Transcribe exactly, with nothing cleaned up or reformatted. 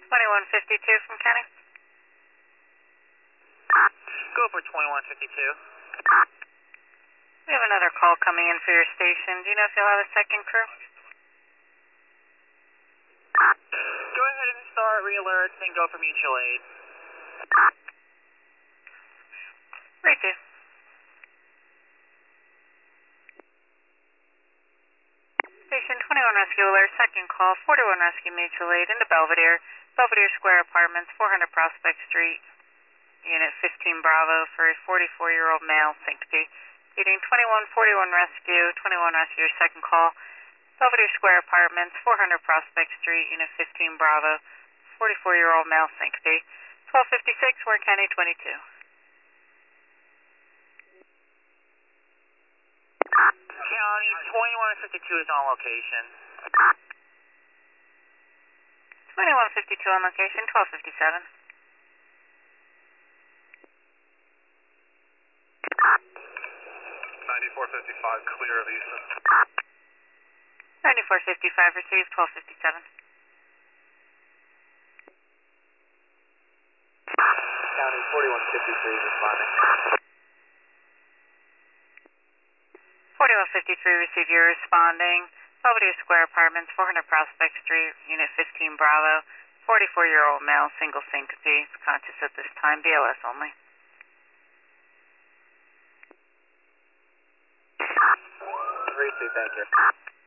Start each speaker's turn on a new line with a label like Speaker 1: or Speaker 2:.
Speaker 1: twenty-one fifty-two from Kenny.
Speaker 2: Go for twenty-one fifty-two.
Speaker 1: We have another call coming in for your station. Do you know if you'll have a second crew?
Speaker 2: Go ahead and start re-alerts and go for mutual aid.
Speaker 1: Receive. Station twenty-one Rescue Alert, second call, forty-one Rescue Mutual Aid into Belvedere, Belvedere Square Apartments, four hundred Prospect Street, Unit fifteen Bravo for a forty-four-year-old male, syncope. Leading twenty-one forty-one Rescue, twenty-one Rescue, your second call, Belvedere Square Apartments, four hundred Prospect Street, Unit fifteen Bravo, forty-four-year-old male, syncope. twelve fifty-six, Ward County twenty-two.
Speaker 2: County twenty-one fifty-two is on location.
Speaker 1: twenty-one fifty-two on location, twelve fifty-seven.
Speaker 2: ninety-four fifty-five, clear of Easton.
Speaker 1: ninety-four fifty-five received, twelve fifty-seven.
Speaker 2: County forty-one fifty-three responding.
Speaker 1: forty-one fifty-three received, you're responding. Belvedere Square Apartments, four hundred Prospect Street, Unit fifteen Bravo, forty-four-year-old male, single syncope, conscious at this time, B L S only.
Speaker 2: Receive, thank you.